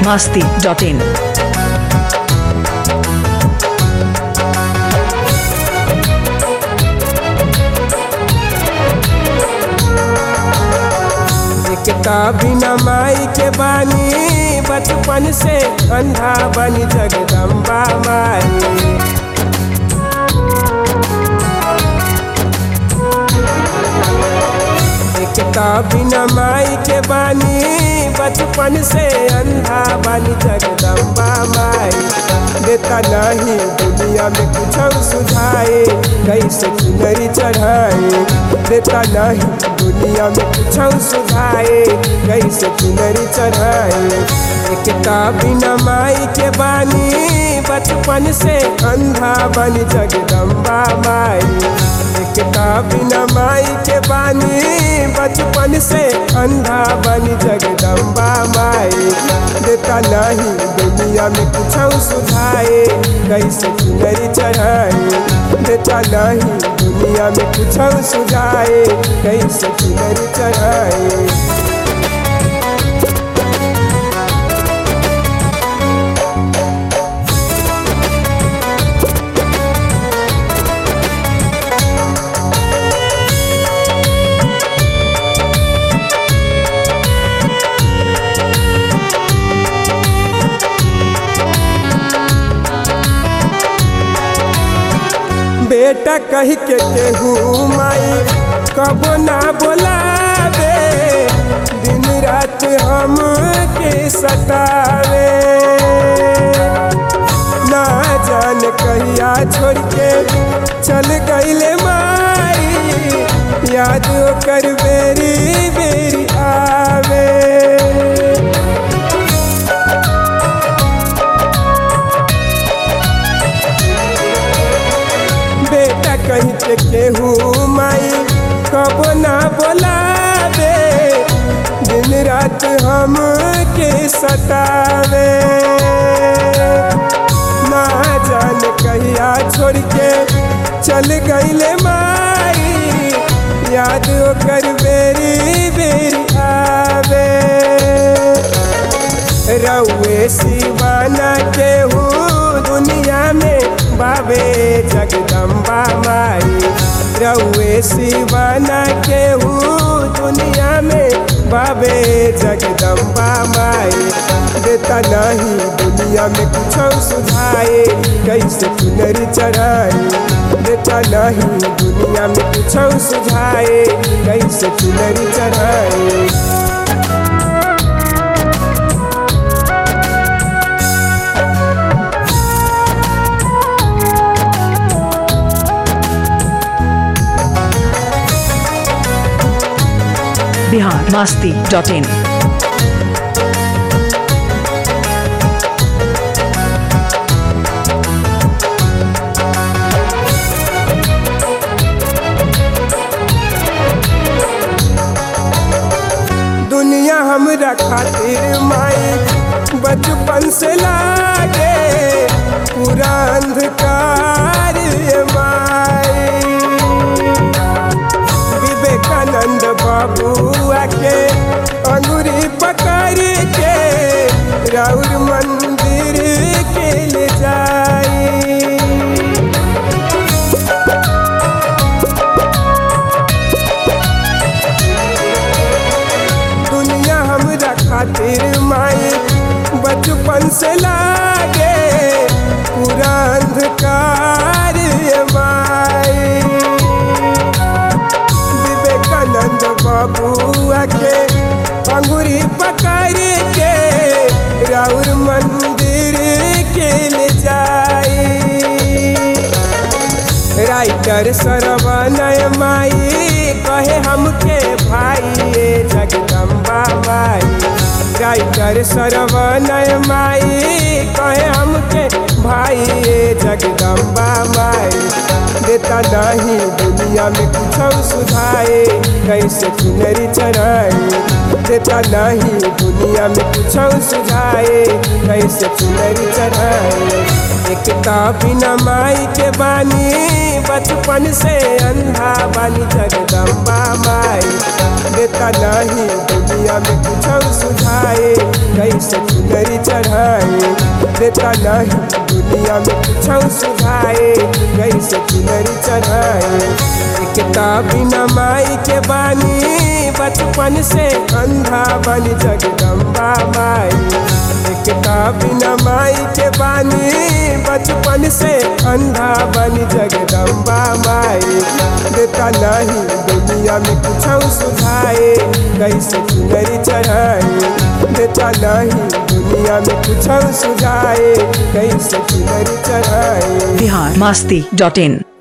biharmasti.in. एकता बिना माई के बानी बचपन से अंधा बनी जगदम्बा माई। एकता बिना माई के बानी बचपन से अंधा बनी जगदम्बा माई। देता नहीं दुनिया में कुछ सुझाए कैसे चुनरी चढ़ाए। देता नहीं दुनिया में कुछ सुझाए कैसे चुनरी चढ़ाए। एकता बिना माई के बानी बचपन से अंधा बनी जगदम्बा माई। एकता बिना माई के बानी बचपन से अंधा बनी जगदम्बा माई। देता नहीं दुनिया में कुछ सुझाए कैसे चुनरी चढ़ाए। देता नहीं दुनिया में कुछ सुझाए कैसे चुनरी चढ़ाए। बेटा कह के केहू माई कबो ना बोलावे। दिन रात हम के सतावे। ना जान कहिया छोड़ के चल गईले माई। याद कर बेरी बेरी आवे। कहीं के केहू माई कबो ना बोलावे। दिन रात हम के सतावे। ना जान कहिया छोड़ के चल गईले माई। याद कर बेरी बेरी आवे। रउए सिवाना केहू दुनिया में बाबे जगदम्बा माई। रउए सिवाना केहू दुनिया में बाबे जगदम्बा माई। देता नहीं दुनिया में कुछ सुझाए कैसे चुनरी चढ़ाए। देता नहीं दुनिया में कुछ सुझाए कैसे चुनरी चढ़ाए। biharmasti.in. दुनिया हमरा खातिर माई बचपन से लागे पूरा अंधकार माई। विवेकानंद बाबुआ के अंगूरी पकड़ के राउर मंदिर के ले जाई। दुनिया हमरा खातिर माई बचपन से लागे पूरा अंधकार माई। विवेकानंद बाबुआ के अंगूरी पकड़ के राउर मंदिर के ले जाई। राइटर सरवनय माई कहे हमके भाई जगदम्बा माई। राइटर सरवनय माई कहे हमके भाई जगदम्बा माई। देता नहीं दुनिया में कुछ सुझाए कैसे चुनरी चढ़ाए। देता नहीं दुनिया में कुछ सुझाए कैसे चुनरी चढ़ाए। एकता बिना माई के बानी बचपन से अंधा बनी जगदम्बा माई। देता नहीं दुनिया में कुछ सुझाए कैसे चुनरी चढ़ाए। माई देता नहीं दुनिया में कुछ सुझाए कैसे चुनरी चढ़ाए। एकता बिना माई के बानी बचपन से अंधा बन जगदम्बा माई। एकता बिना माई के बानी बचपन से अंधा बन जगदम्बा माई देता नहीं दुनिया में कुछ सुझाए कैसे चुनरी चढ़ाए। देता नहीं दुनिया में कुछ सुझाए कैसे चुनरी चढ़ाए। biharmasti.in